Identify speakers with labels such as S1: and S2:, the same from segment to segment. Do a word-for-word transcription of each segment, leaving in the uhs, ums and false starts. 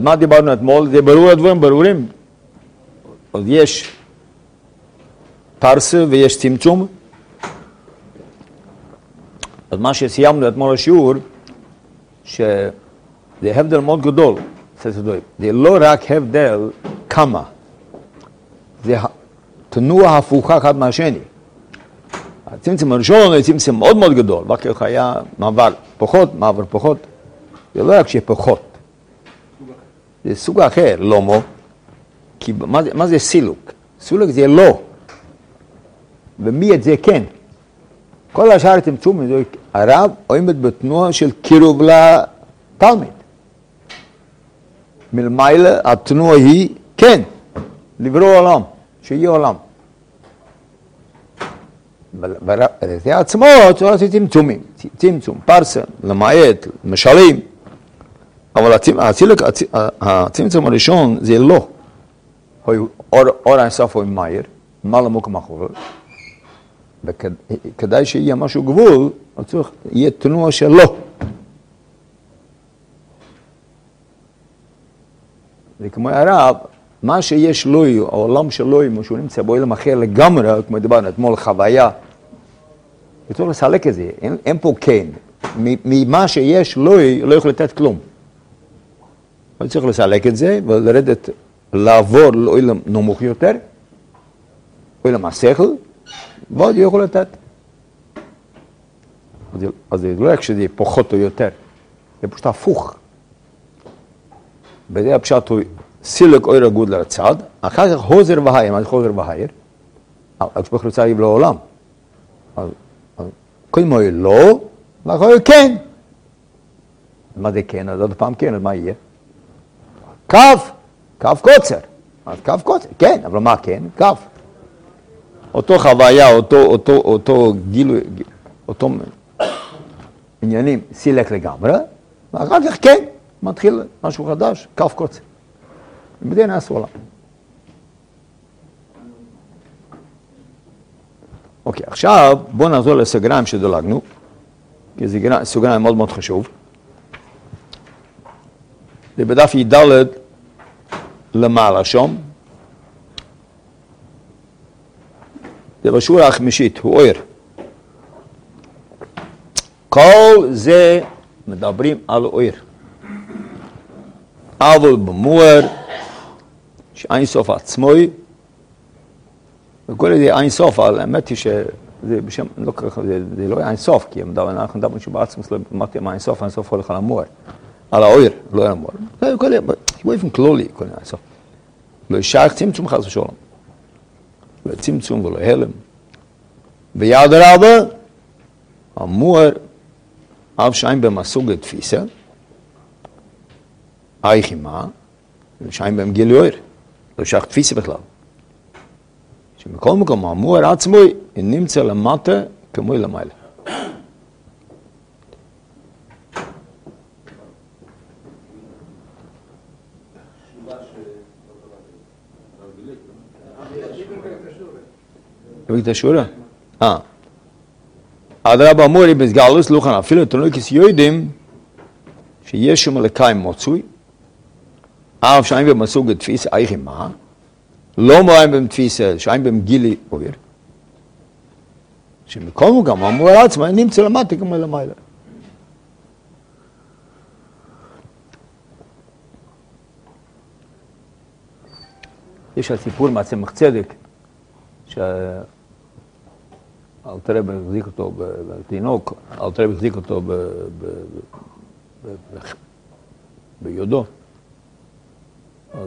S1: מה דיברנו אתמול? זה ברור הדברים ברורים. אז יש פרסה ויש צמצום. אז מה שסיימנו אתמול השיעור, שזה הבדל מאוד גדול. זה לא רק הבדל כמה, זה תנועה הפוכה אחד מהשני. הצמצום הראשון הוא צמצום מאוד מאוד גדול, ואחר כך היה מעבר פחות, מעבר פחות. זה לא רק שפחות. זה סוג אחר, לא מו. כי מה, מה זה סילוק? סילוק זה לא. ומי את זה כן. כל השאר הצמצום, הרב עומד בתנועה של קירוב לתלמיד. מלמעלה התנועה היא כן, לברוא עולם, שיהיה עולם. וזה עצמו צריך לעשות צמצומים, צמצום, פרסה, למעט, משלים. אבל הצמצום הראשון זה לא. אור האינסוף הוא מהיר, מה למוקם אחר. וכדאי שיהיה משהו גבול, אז צריך, יהיה תנועה של לא. וכמו הרב, מה שיש לוי, העולם של לוי, משהו נמצא בעולם אחר לגמרי, כמו דיברנו אתמול, חוויה, צריך לסלק את זה, אין, אין פה כן. ממה שיש לוי, לא יכול לתת כלום. אבל צריך לסלק את זה, ולרדת, לעבור לעולם נמוך יותר, לעולם השכל, ועוד יכול לתת. אז זה לא רק שזה פחות או יותר, זה פשוט הפוך. בזה הפשט הוא סילוק אור הגוד לצד, אחר כך חוזר והייר, מה זה חוזר והייר? הקשבח רוצה להגיב לעולם. קודם הוא לא, ואחר כך כן. מה זה כן? אז עוד פעם כן, אז מה יהיה? קו, קו קוצר. אז קו קוצר, כן, אבל מה כן? קו. אותו חוויה, אותו, אותו, אותו גילוי, אותו עניינים סילק לגמרי, ואחר כך כן, מתחיל משהו חדש, קו קוצר. ובדי נעשו עולם. אוקיי, עכשיו בואו נחזור לסוגריים שדולגנו, כי זה סוגריים מאוד מאוד חשוב. זה בדף י"ד למעלה שם. זה בשורה החמישית, הוא אויר. כל זה מדברים על אויר. אבל במואר, שאין סוף עצמוי, וכל זה אין סוף, אבל האמת היא שזה בשם, לא ככה, זה, זה לא אין סוף, כי אנחנו מדברים שבעצמוס לא אמרתי מה אין סוף, אין סוף הולך על המואר, על האויר, לא על המואר. זה כל זה, באופן כללי, כל זה אין סוף. לא ישייך צמצום חס ושלום. לא צמצום ולא הלם. ויד רבה, המואר, אף שאין במסוג התפיסה, אייכי מה? שאין בהם גילוי אויר. לא שייך תפיסה בכלל. שמכל מקום, המואר עצמוי, נמצא למטה כמו למעלה. תביא את השורה? אה. אדרבה המואר בסגלוס, לוחן אפילו תנויקס יוידים, שיש שם לקיים מוצוי, אף שאין במסוג התפיסה, אייכי מה? לא מראים בהם תפיסה, שאין בהם גילי אויר. שמכל מקום, המואר עצמו נמצא למטה כמו למעלה. יש הסיפור מעצמך צדק, שאלתר רבי החזיק אותו בתינוק, אלתר רבי החזיק אותו ביודו. אז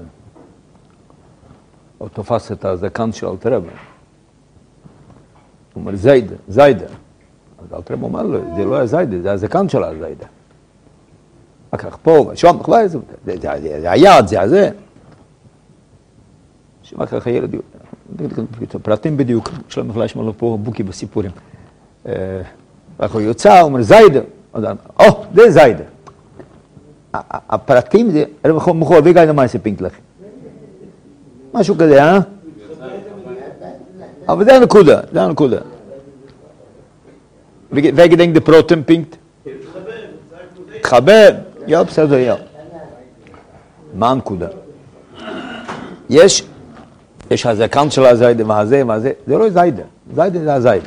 S1: הוא תופס את הזקן של אלתר רבי. הוא אומר, זיידה, זיידה. אז אלתר רבי אומר לו, זה לא היה זיידה, זה הזקן של הזיידה. אחר כך פה, ושם, זה היד, זה הזה. שם אחר כך הילד, פרטים בדיוק, שלום בכלל שמע לו פה בוקי בסיפורים. ואחר הוא יוצא, הוא אומר, זיידה. או, זה זיידה. הפרטים זה, רבי מחור, ויגע למה יעשה פינק לכם. משהו כזה, אה? אבל זה הנקודה, זה הנקודה. ואיגדנק דה פרוטם פינק? תחבר, ja, בסדר, ja. מה הנקודה? יש, יש הזקן של הזיידה והזה והזה, זה לא זיידה, זיידה זה הזיידה.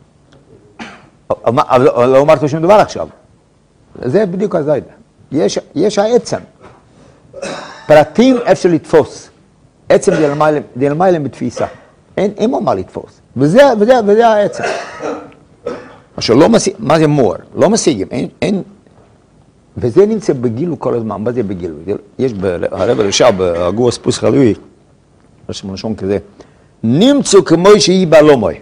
S1: אבל לא אמרת שום דבר עכשיו. זה בדיוק הזיידה. יש, יש העצם. פרטים אפשר לתפוס. עצם זה למעלה בתפיסה. אין, אין מה לתפוס. וזה, וזה, וזה העצם. עכשיו, לא משיג, מה זה מור? לא משיגים, אין, אין, וזה נמצא בגילו כל הזמן, מה זה בגילו? יש הרב הרשע בהגוס פוס חלוי, יש מלשון כזה, נמצא כמו שהיא בעלומוי.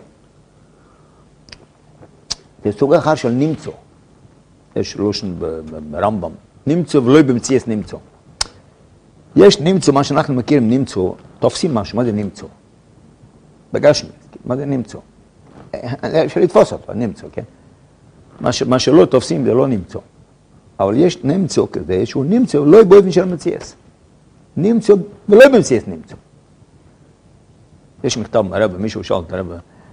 S1: זה סוג אחר של נמצא. יש לושן ברמב"ם. נמצא ולא במציאס נמצא. יש נמצא, מה שאנחנו מכירים נמצא, תופסים משהו, מה זה נמצא? בגשמי, מה זה נמצא? אפשר לתפוס אותו, נמצא, כן? מה, ש, מה שלא תופסים זה לא נמצא. אבל יש נמצא כזה שהוא נמצא לא באופן של מציאס. נמצא ולא במציאס נמצא. יש מכתב מהרב, מישהו שאל את הרב,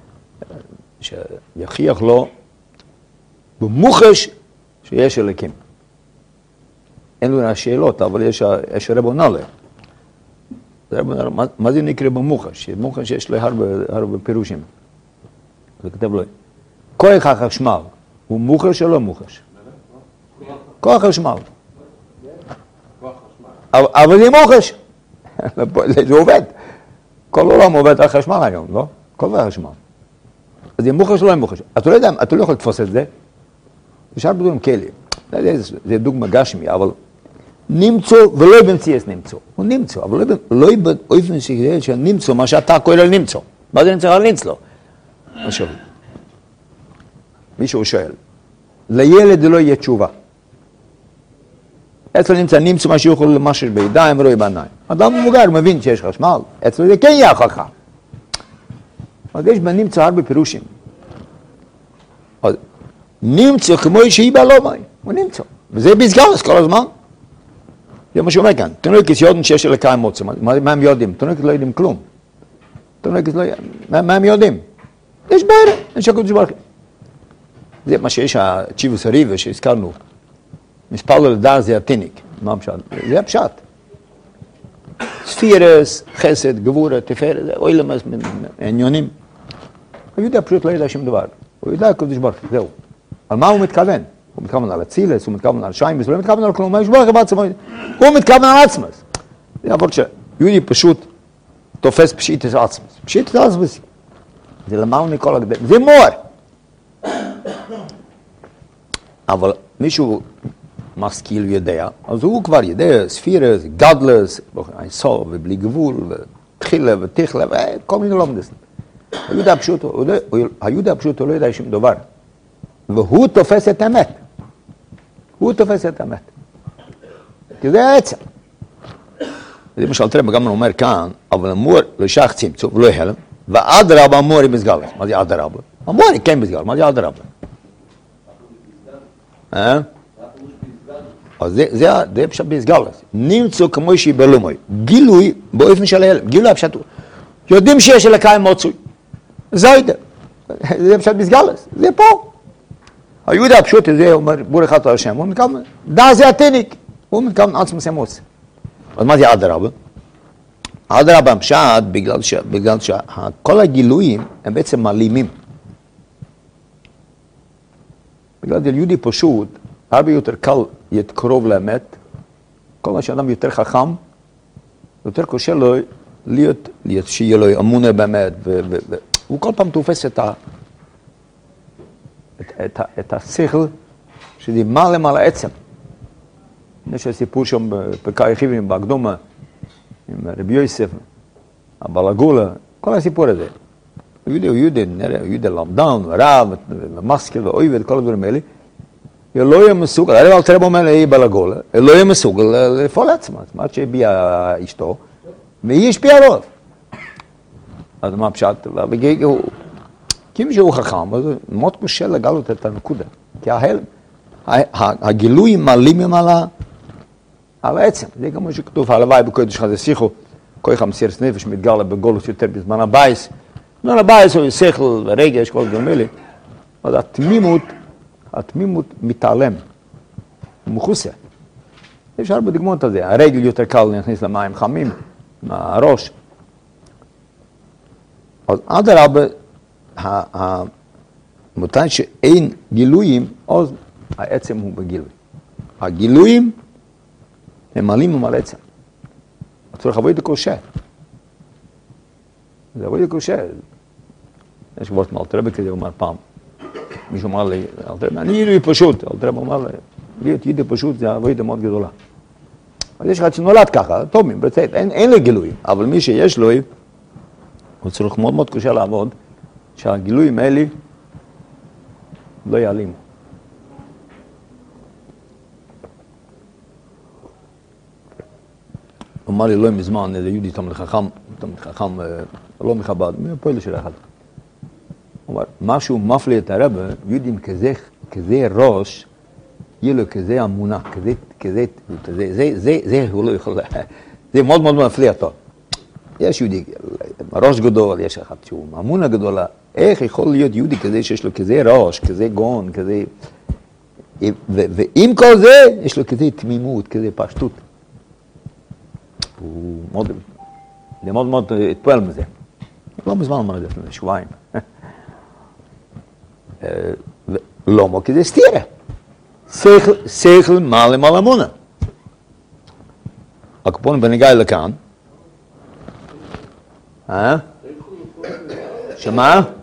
S1: שיכיח לו במוחש שיש אלוקים. אין לו שאלות, אבל יש, יש הרב עונה להם. מה, מה זה נקרא במוחש? במוחש יש לו הרבה, הרבה פירושים. זה כתב לו, כוח החשמל הוא מוחש או לא מוחש? כוח חשמל. אבל זה מוחש. זה עובד. כל עולם עובד על חשמל היום, לא? כל החשמל. אז זה מוחש או לא מוחש? אתה לא יודע, אתה לא יכול לתפוס את זה. אפשר בדברים כאלה. זה דוגמה גשמי, אבל נמצא ולא במציאס נמצא. הוא נמצא, אבל לא באופן שנמצא מה שאתה קורא לו נמצא. מה זה נמצא על נמצא? עכשיו, מישהו שואל, לילד לא יהיה תשובה. אצלו נמצא נמצא מה שיוכל למשש בידיים ולא בעיניים. אדם מבוגר מבין שיש חשמל, אצלו זה כן יהיה חכם. אז יש בנמצא הרבה פירושים. אז נמצא כמו שהיא בעלומי, הוא נמצא. וזה בסגלס כל הזמן. זה מה שאומר כאן, תינוקת יודעים שיש אלוקי מוצא. מה הם יודעים? תינוקת לא יודעים כלום. תינוקת לא יודעים. מה הם יודעים? יש בעיה, יש הקודש ברוך הוא. זה מה שיש הצ'יבוס הריבה שהזכרנו. מספר לדעת זה התיניק. מה הפשט? זה הפשט. ספירס, חסד, גבורה, תפארת, זה אוילמס, עניונים. היהודי פשוט לא יודע שום דבר. הוא יודע הקודש ברוך הוא, זהו. על מה הוא מתכוון? הוא מתכוון על הצילס, הוא מתכוון על שיימס, הוא לא מתכוון על כלום. הוא מתכוון על עצמס. זה עבוד שיהודי פשוט תופס פשיטס עצמס. פשיטס עצמס. זה למעלה מכל הגדל. זה מור. אבל מישהו משכיל יודע, אז הוא כבר יודע, ספירס, גדלס, אינסוף, ובלי גבול, ותחילה ותכלה, וכל מיני לומדס. היהודי הפשוט, היהודי הפשוט הוא לא יודע שום דבר. והוא תופס את האמת. הוא תופס את האמת. כי זה העצם. זה מה שאלתרבה גם אומר כאן, אבל המור לא שייך צמצום ולא הלם, ואדרבה המור היא מסגלת. מה זה אדרבה? המור היא כן מסגלת, מה זה אדרבה? אה? אז זה פשוט בסגלת. נמצא כמו שהיא בלומוי. גילוי באופן של הלם. גילוי הפשט. יודעים שיש אלוקי מוצא. זיידה. זה פשוט בסגלת. זה פה. היהודי הפשוט הזה אומר, בורך אתה השם, הוא מתכוון, דע זה התיניק, הוא מתכוון עצמס אמוץ. אז מה זה אדרבה? אדרבה פשט בגלל ש... בגלל שכל הגילויים הם בעצם מעלימים. בגלל שיהודי פשוט, הרבה יותר קל יתקרוב לאמת, כל מה שאדם יותר חכם, יותר קשה לו להיות, שיהיה לו אמונה באמת, והוא כל פעם תופס את ה... את, את, את השכל שזה מעלה מעלה עצם. יש סיפור שם בפרקי חיבים, בהקדומה, עם רבי יוסף, הבלגולה, כל הסיפור הזה. הוא יהודי, הוא יהודי, הוא יהודי למדן, רב, משכיל ואויב, כל הדברים האלה. לא יהיה מסוגל, הרב אל תראה אומר לי בלגולה, לא יהיה מסוגל לפעול עצמה, זאת אומרת שהביאה אשתו, והיא השפיעה רוב. אז מה פשט? כי אם שהוא חכם, אז מאוד קשה לגלות את הנקודה. כי ההלם, הגילויים מעלים על העצם. זה כמו שכתוב, הלוואי בקודש חזה שיחו, כוח המסירת נפש מתגלה בגולוס יותר בזמן הבייס. בזמן הבייס הוא שכל ורגש, כל דברים האלה. אז התמימות, התמימות מתעלם, הוא מחוסה. יש הרבה דוגמאות על זה. הרגל יותר קל להכניס למים חמים מהראש. אז עד הרבה, מתי שאין גילויים, אז העצם הוא בגילוי. הגילויים הם מעלים על עצם. צריך עבודה קשה. זה עבודה קשה. יש כבר אלתרבה כזה, הוא אומר פעם. מישהו אמר לי, אני יהודי פשוט. אלתרבה אמר לי, להיות יהודי פשוט זה עבודה מאוד גדולה. אז יש אחד שנולד ככה, טוב, בצד, אין, אין לו גילויים. אבל מי שיש לו, הוא צריך מאוד מאוד קשה לעבוד, שהגילויים האלה לא יעלימו. הוא אמר לי לא מזמן, איזה יהודי תלמיד חכם, תלמיד חכם, לא מכבד, מהפועל של אחד. הוא אומר, משהו מפליא את הרבה, יהודים כזה, כזה ראש, יהיה לו כזה אמונה, כזה, כזה, זה, זה, זה, זה, הוא לא יכול, זה מאוד מאוד מפליא אותו. יש יהודי, ראש גדול, יש אחד שהוא אמונה גדולה, איך יכול להיות יהודי כזה שיש לו כזה ראש, כזה גאון, כזה, ועם כל זה, יש לו כזה תמימות, כזה פשטות. הוא מאוד, זה מאוד מאוד התפועל מזה. לא מזמן אמר את זה, לפני שבועיים. לא מה כזה סתירה. שכל מעלה מעל אמונה. הקופון בנגע לכאן. אה? שמה?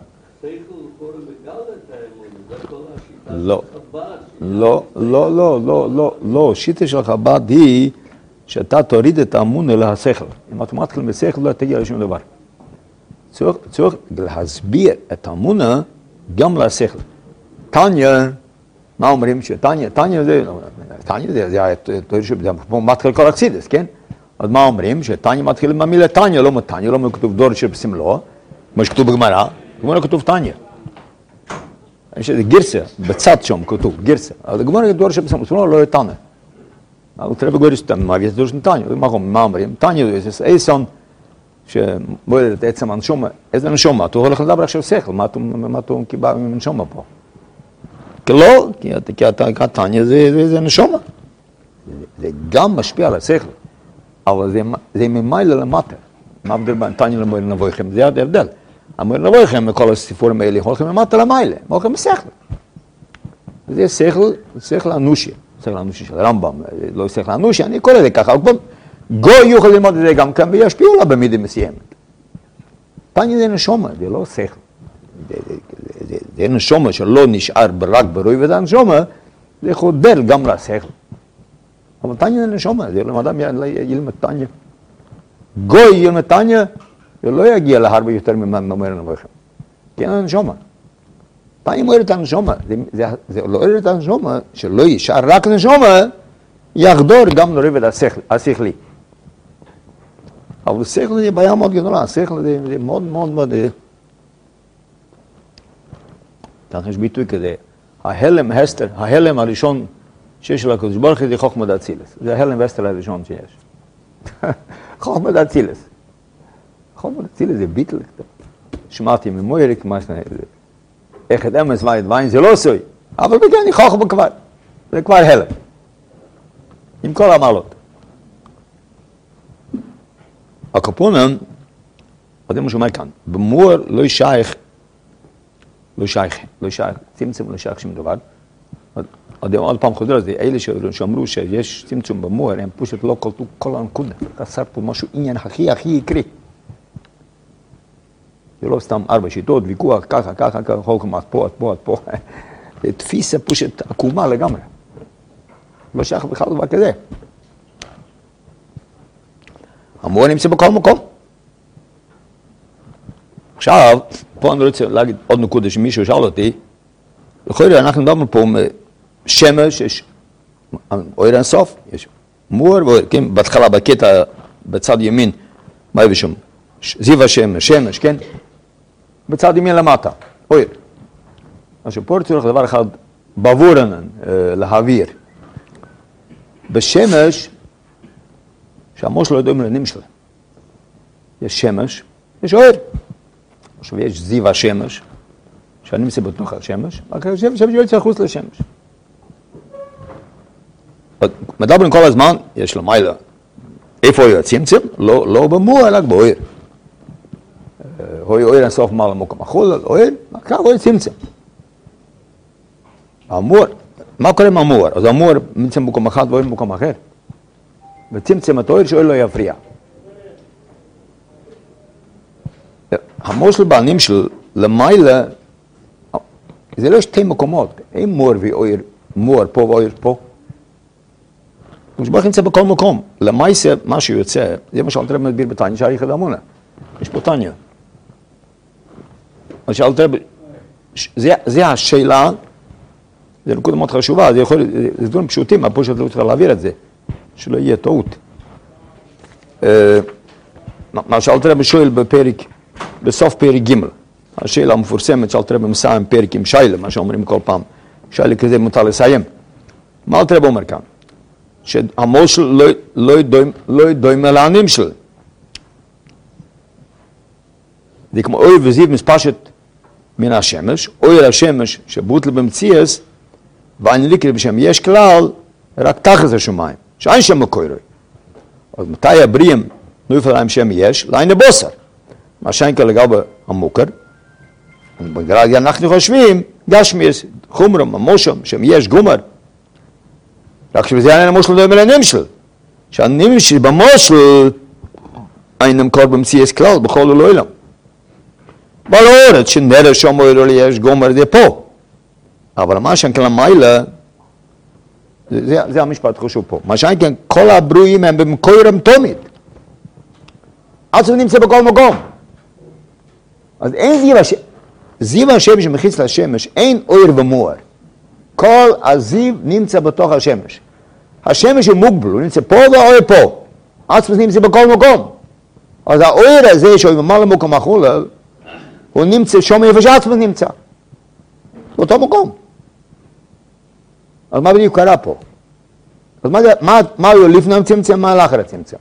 S1: לא. לא, לא, לא, לא, לא, לא. שיטה של חב"ד היא שאתה תוריד את האמונה להשכל. אם אתה מתחיל משכל, לא תגיע לשום דבר. צריך, צריך להסביר את האמונה גם להשכל. תניה, מה אומרים? שתניה, תניה זה, תניה זה, זה, זה, זה מתחיל כל אקסידס, כן? אז מה אומרים? שתניה מתחיל עם המילה תניה, לא מתניה, לא כתוב דור שבסמלו, כמו שכתוב בגמרא, בגמרא כתוב תניה. יש איזה גרסה, בצד שם כתוב, גרסה. אבל בגמרא דור שבסמלו, לא תניה. אבל תראה בגורש, מה יש דור של תניה? מה אומרים? תניה זה איסון, שבועד את עצם הנשומה. איזה נשומה? אתה הולך לדבר עכשיו שכל, מה אתה קיבל עם נשומה פה? כי לא, כי התניה זה נשומה. זה גם משפיע על השכל, אבל זה ממילא למטה. מה הבדל בין תניה למויר נבויכם? זה ההבדל. המויר נבויכם מכל הסיפורים האלה, הולכים למטה למעלה, הולכים בשכל. זה שכל, שכל אנושי. שכל אנושי של רמב"ם, לא שכל אנושי, אני קורא לזה ככה. גוי יוכל ללמוד את זה גם כאן, וישפיעו לה במידה מסוימת. תניה זה נשומה, זה לא שכל. זה נשומה שלא נשאר רק ברוי וזה נשומה, זה חודר גם לשכל. אבל תניה זה נשומה, זה לא אדם ילמד תניה. גוי ילמד תניה, זה לא יגיע להרבה יותר ממאמר נבויכם. כי אין נשומה. תניה מואר את הנשומה, זה לא מואר את הנשומה, שלא יישאר רק נשומה, יחדור גם לרובד השכלי. אבל השכל זה בעיה מאוד גדולה, השכל זה מאוד מאוד מאוד... כאן יש ביטוי כזה, ההלם הסתר, ההלם הראשון שיש לקדוש ברוך הוא זה חוכמה דאצילס. זה ההלם והסתר הראשון שיש. חוכמה דאצילס. חוכמה דאצילס זה ביטל. שמעתי ממויריק, מה יש לזה? איך את אמס ואת ויין זה לא סוי, אבל בגלל חוכמה כבר. זה כבר הלם. עם כל המעלות. הקופונן, יודעים מה שאומר כאן, במור לא שייך, לא שייך, לא שייך, צמצום לא שייך שום דבר. עוד פעם חוזר על זה, אלה שאמרו שיש צמצום במור, הם פשוט לא קלטו כל הנקודה. חסר פה משהו עניין הכי הכי יקרי. זה לא סתם ארבע שיטות, ויכוח, ככה, ככה, ככה, חולקם עד פה, עד פה, עד פה. זה תפיסה פשוט עקומה לגמרי. לא שייך בכלל דבר כזה. המור נמצא בכל מקום. עכשיו, פה אני רוצה להגיד עוד נקודה שמישהו שאל אותי, לכן אנחנו מדברים פה שמש, יש אור אינסוף, יש מור ואור, כן, בהתחלה בקטע בצד ימין, מה יש שם? זיו השמש, שמש, כן? בצד ימין למטה, אור. עכשיו פה צריך דבר אחד, בבורנן, להעביר. בשמש, שהמוש לא יודעים לנים שלה. יש שמש, יש אור. עכשיו יש זיו השמש, שאני נמצא בתוך השמש, רק השמש יוצא חוץ לשמש. מדברים כל הזמן, יש לו מיילה. איפה הוא הצמצם? לא, לא במור, אלא באויר. הוא אויר אינסוף מעל המקום החול, אויר, ככה הוא צמצם. המור, מה קורה עם המור? אז המור נמצא במקום אחד ואויר במקום אחר. וצמצם את האויר שאויר לא יפריע. המושל בעלים של למיילה, זה לא שתי מקומות, אין מור ואויר, מור פה ואויר פה. משבח נמצא בכל מקום. למעשה, מה שיוצא, זה מה שאלתר רבי מסביר בתניא, שאריכא דאמונא. יש פה תניא. מה שאלתר רבי, זה השאלה, זה נקודה מאוד חשובה, זה יכול, זה דברים פשוטים, אבל פה שאתה לא צריך להעביר את זה, שלא יהיה טעות. מה שאלתר רבי שואל בפרק, בסוף פרק ג', השאלה המפורסמת שאלתר רבי מסיים פרק עם שיילה, מה שאומרים כל פעם, שיילה כזה מותר לסיים. מה אלתר רבי אומר כאן? שהמושל לא, לא, דוים, לא דוים על הענים שלו. זה כמו אוי וזיו מספשת מן השמש, אוי השמש שבוטל במציאס, ואני לקרוא בשם יש כלל, רק תחת השמיים, שאין שם מקורוי. אז מתי הבריאים נויפל להם שם יש? לעין הבוסר. מה שאין כאן לגבי המוקר, בגלל אנחנו חושבים, גשמיס, חומרם, המושם, שם יש גומר, רק שזה אין המושל דומה לענים של. שהענים של במושל אין המקור במציאס כלל, בכל אלוהים. ברור, שנראה שם אוהר יש גומר זה פה. אבל מה שאין כאן המיילה, זה, זה המשפט חשוב פה. מה שאין כאן, כל הברואים הם במקורם תומית. עד שזה נמצא בכל מקום. אז אין זיו השמש, זיו השמש שמחיץ לשמש, אין אוהר ומואר. כל הזיו נמצא בתוך השמש. השמש הוא מוגבל, הוא נמצא פה והאוהר פה. עצמוס נמצא בכל מקום. אז האוהר הזה שהוא ממלא מקום החולל, הוא נמצא שם איפה שעצמוס נמצא. באותו מקום. אז מה בדיוק קרה פה? אז מה, מה, מה הוא לפני הצמצם, מה לאחר הצמצם?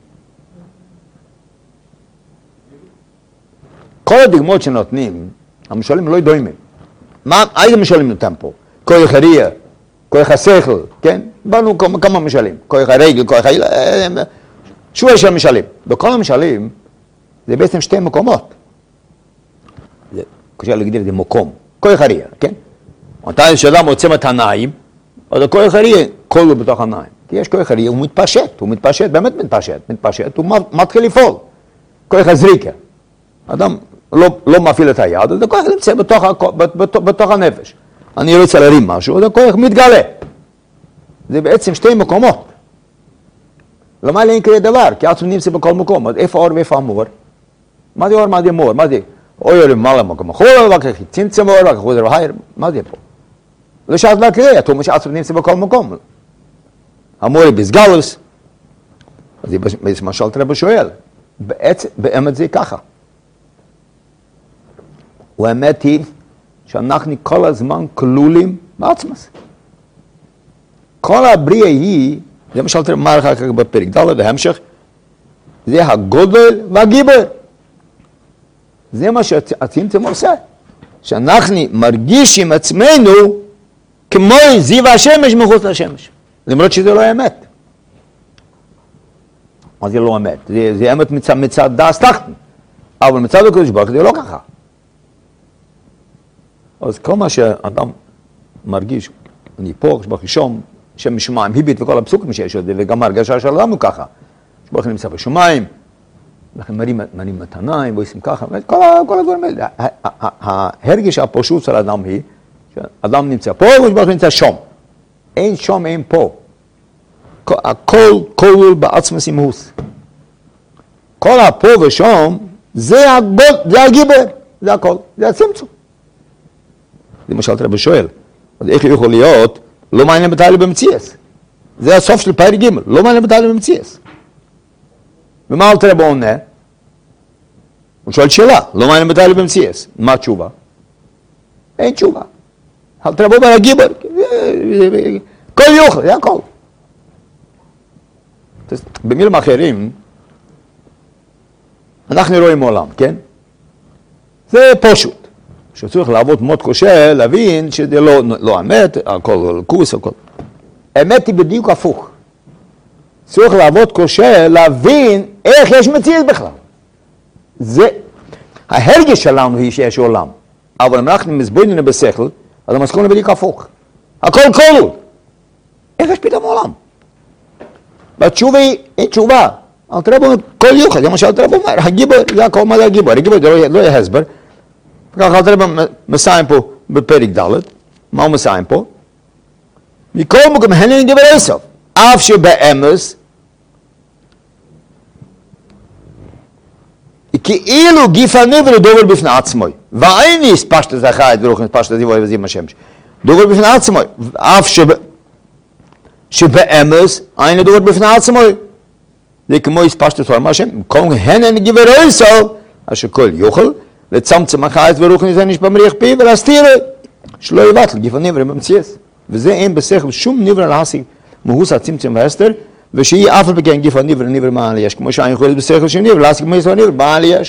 S1: כל הדגמות שנותנים, המשלים לא דומים. מה, איזה משלים נותן פה? כוח הראייה, כוח השכל, כן? באנו כמה משלים, כוח הרגל, כוח הרגל, שורה של משלים. בכל המשלים, זה בעצם שתי מקומות. זה קשה להגדיר את זה מקום, כוח הראייה, כן? מתי שאדם עוצם את העיניים, אז הכוח הראייה, כולו בתוך העיניים. כי יש כוח הראייה, הוא מתפשט, הוא מתפשט, באמת מתפשט, מתפשט, הוא מתחיל לפעול. כוח הזריקה. אדם לא, לא מפעיל את היד, אז הכוח נמצא בתוך, בתוך, בתוך הנפש. אני רוצה להרים משהו, אז הכוח מתגלה. זה בעצם שתי מקומות. למה אין כזה דבר? כי עצמו נמצא בכל מקום. אז איפה אור ואיפה המור? מה זה אור, מה זה מור? מה זה? אור למעלה מקום החול, ואחר כך צמצם אור, ואחר כך חוזר והייר. מה זה פה? לא שעת מה קרה, אתה אומר שעצמו נמצא בכל מקום. המור היא בסגלוס. אז זה בעצם מה שאלתר רבי שואל. בעצם, באמת זה ככה. והאמת היא שאנחנו כל הזמן כלולים בעצמוס. כל הבריאה היא, זה מה שאלתר אמר אחר כך בפרק ד' והמשך, זה הגודל והגיבור. זה מה שהצמצום עושה. שאנחנו מרגישים עצמנו כמו זיו השמש מחוץ לשמש. למרות שזה לא אמת. מה זה לא אמת? זה, זה אמת מצד, מצד דעת תחתון. אבל מצד הקדוש ברוך הוא זה לא ככה. אז כל מה שאדם מרגיש, אני פה, שבח ראשון, שם משמיים, היבית וכל הפסוקים שיש עוד, וגם הרגשה של אדם הוא ככה. שבח נמצא בשמיים, לכן מרים, מרים את העיניים, ועושים ככה, כל, כל הדברים האלה. ההרגש הפשוט של האדם היא, שאדם נמצא פה, ושבח נמצא שם. אין שם, אין פה. הכל כולל בעצמוס אימהוס. כל הפה ושם, זה הגוד, זה הגיבר, זה הכל, זה הצמצום. זה מה שאלתר רבי שואל. אז איך יכול להיות, לא מעניין בתהליך במציאס. זה הסוף של פרק ג', לא מעניין בתהליך במציאס. ומה אלתר רבי עונה? הוא שואל שאלה, לא מעניין בתהליך במציאס. מה התשובה? אין תשובה. אלתר רבי אומר הגיבר, כל יוכל, זה הכל. במילים אחרים, אנחנו רואים עולם, כן? זה פשוט. שצריך לעבוד מאוד קשה, להבין שזה לא, לא אמת, הכל כוס, הכל. האמת היא בדיוק הפוך. צריך לעבוד קשה, להבין איך יש מציאות בכלל. זה, ההרגש שלנו היא שיש עולם. אבל אם אנחנו מסבורים בשכל, אז המסקנה בדיוק הפוך. הכל כלול. איך יש פתאום עולם? והתשובה היא, אין תשובה. אל תראה בו כל יוחד, למשל תראה בו אומר, הגיבור, זה הכל מה זה הגיבור, הגיבור זה לא יהיה הסבר. וככה תראה בו מסיים פה בפרק ד', מה הוא מסיים פה? מכל מקום, הנן גיבור איסוף, אף שבאמס, כאילו גיף הנבר דובר בפני עצמוי, ואין יש פשטת החי, דרוכן פשטת דיבוי וזים השמש, דובר בפני עצמוי, אף שבאמס, אין דובר בפני עצמוי, זה כמו הספשטת תורה מהשם, כל הנן גיבור איסוף, אשר כל יוכל, לצמצם החייס ורוחני זה נשפע מריח פי ולהסתיר שלא יבטל גיף הנבר במציאס. וזה אין בשכל שום נברא להשיג מהוס הצמצם והסתר, ושיהיה אף על פי כן גיף הנברא נברא מעל יש, כמו שאני יכול בשכל של נברא להשיג מהוס הנברא מעל יש.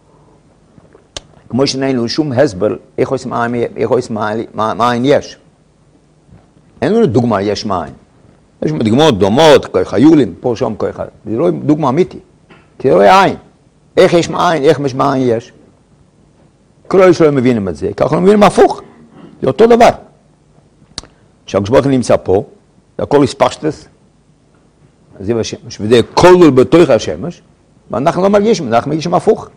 S1: כמו שאין לנו שום הסבר איך עושים מעין יש. אין לנו דוגמה יש מעין. יש דוגמאות דומות, חיולים, פה שם כל אחד. זה לא דוגמה אמיתי. כי זה לא יהיה עין. איך יש מעין, איך יש מעין יש. כל אלה שלא מבינים את זה, ככה לא מבינים הפוך. זה אותו דבר. כשהקדוש נמצא פה, זה הכל הספשטס, זה בשמש, וזה כולל בתוך השמש, ואנחנו לא מרגישים, אנחנו מרגישים הפוך.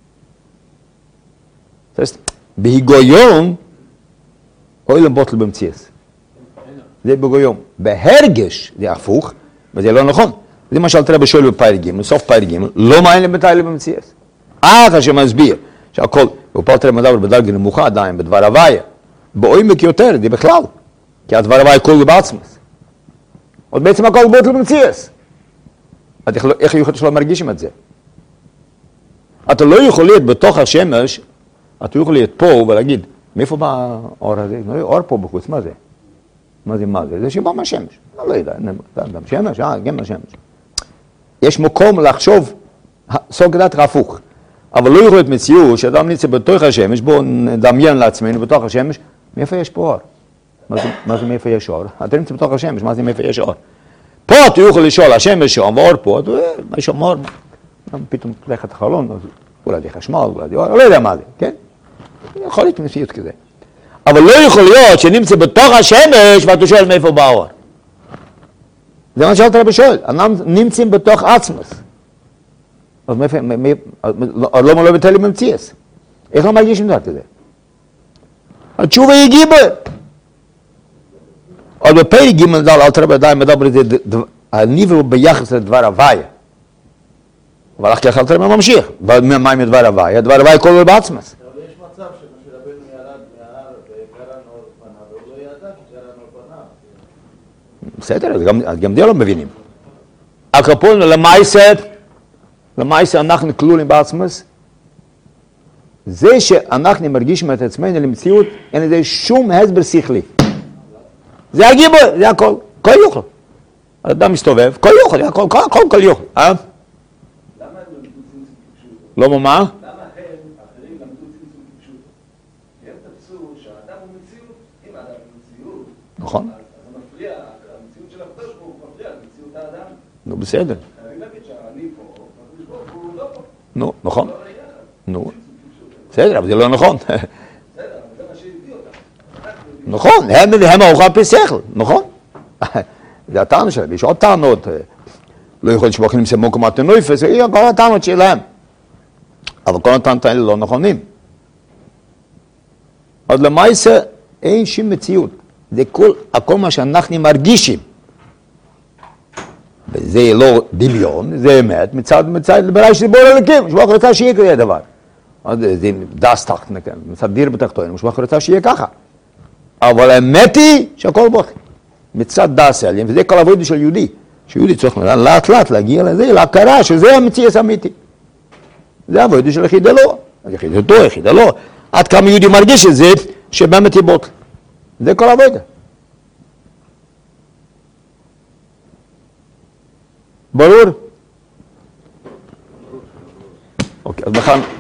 S1: זאת אומרת, בהיגיון, אוי לבוטל במציאס. זה בהיגיון. בהרגש זה הפוך, וזה לא נכון. זה מה שאלתר רבי שואל בפרק ג', בסוף פרק ג', לא מעין לבטל במציאס. אך השם מסביר, שהכל, ופה אלתר מדבר בדרגה נמוכה עדיין, בדבר הוויה, בעומק יותר, זה בכלל. כי הדבר הוויה כולו בעצמס. עוד בעצם הכל בוטל במציאס. איך יכול שלא מרגישים את זה? אתה לא יכול להיות בתוך השמש, אתה יכול להיות פה ולהגיד, מאיפה בא האור הזה? אור פה בחוץ, מה זה? מה זה מה זה? זה שבא מהשמש. אני לא יודע, גם שמש, אה, גם מהשמש. יש מקום לחשוב, סוג דעת הפוך. אבל לא יכול להיות מציאות שאדם נמצא בתוך השמש, בואו נדמיין לעצמנו בתוך השמש, מאיפה יש פה אור? מה זה מאיפה יש אור? אתה נמצא בתוך השמש, מה זה מאיפה יש אור? פה אתה יכול לשאול, השמש שם ואור פה, יש שם אור, פתאום פתח את החלון, אולי זה חשמל, אולי זה אור, לא יודע מה זה, כן? יכול להיות מציאות כזה. אבל לא יכול להיות שנמצא בתוך השמש ואתה שואל מאיפה בא האור. זה מה שאלת רבי שואל, נמצאים בתוך עצמוס. אז מאיפה, למה לא בטלים במציאס? איך לא מרגישים דבר כזה? התשובה היא גיבור. אבל בפרק ג' ד' אלתר רבי עדיין מדבר את זה, הנברא ביחס לדבר הוויה. אבל אחר כך אלתר רבי ממשיך. מה עם דבר הוויה? דבר הוויה כולל בעצמס.
S2: אבל יש מצב שמשה רבנו ירד מההר וקרן אור פניו, והוא לא ידע שקרן אור פניו.
S1: בסדר, אז גם זה לא מבינים. הקפון למעשה, למעשה אנחנו כלולים בעצמס, זה שאנחנו מרגישים את עצמנו למציאות, אין לזה שום הסבר שכלי. זה הגיבור, זה הכל, כל יוכל. האדם מסתובב, כל יוכל, הכל, כל, כל, כל יוכל. אה?
S2: למה הם למדו צמצום כפשוט?
S1: לא מה?
S2: למה הם, אחרים למדו צמצום כפשוט? הם תפסו שהאדם הוא מציאות, אם האדם הוא מציאות,
S1: נכון.
S2: אז זה מפריע, המציאות של הקדוש ברוך הוא מפריע, מציאות האדם.
S1: נו, בסדר.
S2: חייבים להגיד שאני פה, הקדוש ברוך הוא לא פה.
S1: נו, נכון.
S2: לא רגע אחד.
S1: נו, בסדר, אבל זה לא נכון.
S2: בסדר, אבל זה מה שהביא אותם.
S1: נכון, הם, הם האוכל על פי שכל, נכון? זה הטענה שלהם, יש עוד טענות, לא יכול להיות שבוחרים שמוק מתנויפס, זה כל הטענות שלהם. אבל כל הטענות האלה לא נכונים. אז למעשה אין שום מציאות, זה כל, הכל מה שאנחנו מרגישים. וזה לא דמיון, זה אמת, מצד, מצד, בראי של בור אלוקים, שבוח רצה שיהיה כזה דבר. זה דס תחת, מצד דיר בתחתון, שבוח רצה שיהיה ככה. אבל האמת היא שהכל בוחר. מצד דס עליהם, וזה כל עבודה של יהודי. שיהודי צריך לאט לאט להגיע לזה, להכרה שזה המציאות האמיתי. זה עבודה של יחידה לא. יחידתו, יחידה לא. עד כמה יהודי מרגיש את זה, שבאמת היא בוטל. זה כל עבודה. ברור? אוקיי, אז בכלל...